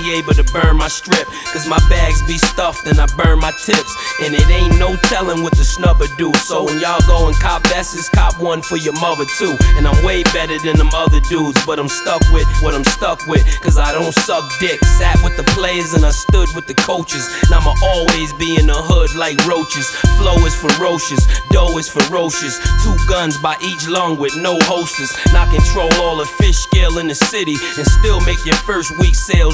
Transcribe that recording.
be able to burn my strip. Cause my bags be stuffed and I burn my tips. And it ain't no telling what the snubber do. So when y'all go and cop S's, cop one for your mother too. And I'm way better than them other dudes, but I'm stuck with what I'm stuck with. Cause I don't suck dick. Sat with the players and I stood with the coaches. Now I'ma always be in the hood like roaches. Flow is ferocious, dough is ferocious. 2 guns by each lung with no holsters. Now control all the fish scale in the city and still make your first week sales